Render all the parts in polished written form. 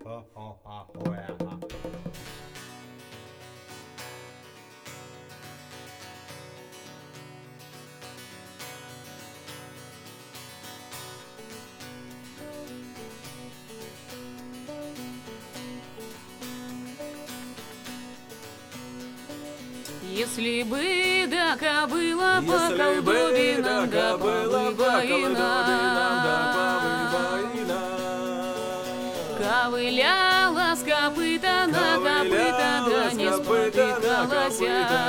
Если бы да кобыла по колдовинам да повывоина, ковыляла с копыта на копыта, да не спотыкалась,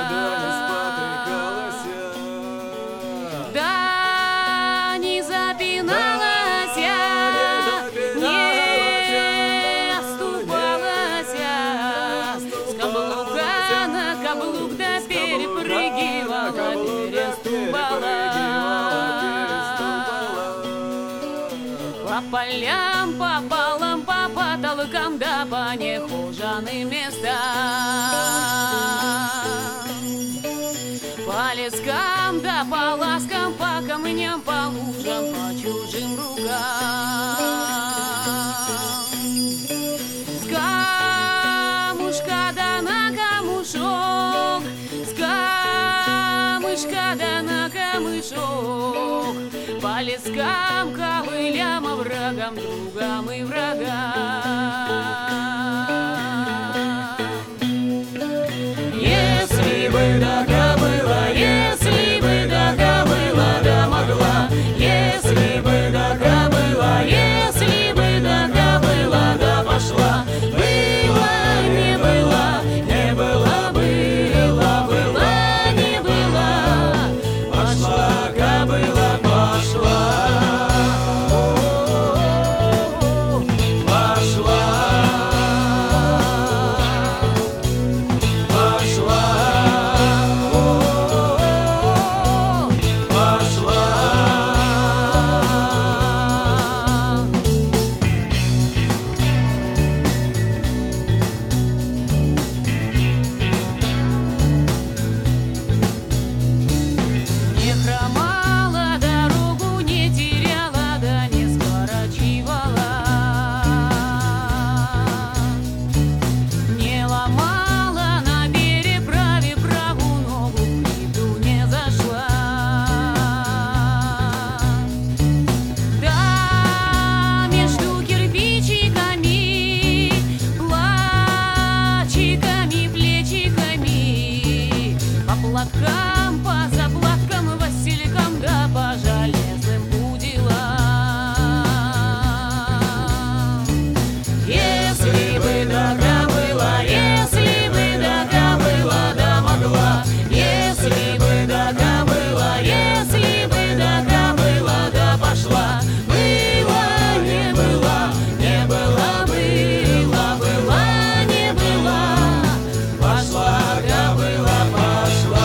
да не запиналась, не оступалась, с каблука на каблук да перепрыгивала, переступала. По полям, по балам, по потолкам, да по нехоженным местам, по лескам, да по ласкам, по камням, по лужам, по чужим рукам. С камушка да на камушок, с камушка да на камышок, по лескам, ковылям, врагам, другам и врагам. Если бы да кобыла, если бы да кобыла да могла, если бы да кобыла, если бы да кобыла да пошла, было, не было, не было, было, было, не было, пошла кобыла, пошла. Платкам, по заплаткам, василькам, да по железным уделам. Если бы да кобыла, если бы да кобыла да могла, если бы да кобыла, если бы да кобыла да пошла, было, не было, не было, было, было, не было, пошла кобыла, пошла.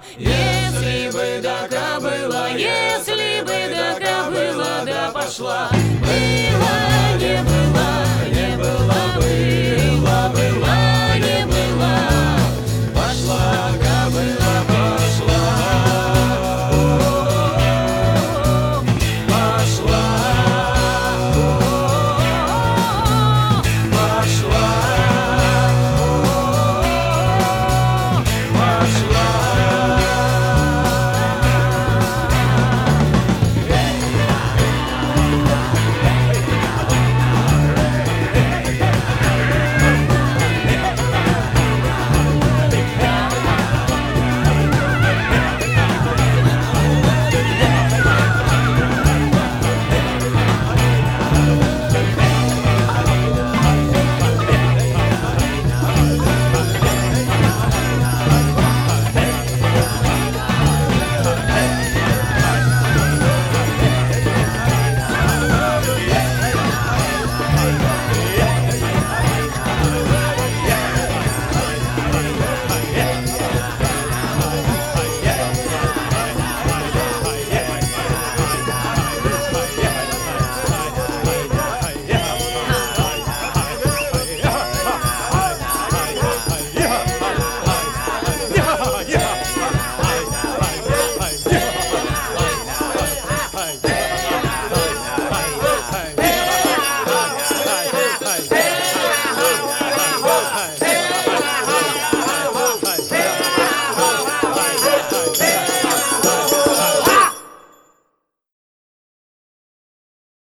Если бы да кобыла, если бы да кобыла да пошла,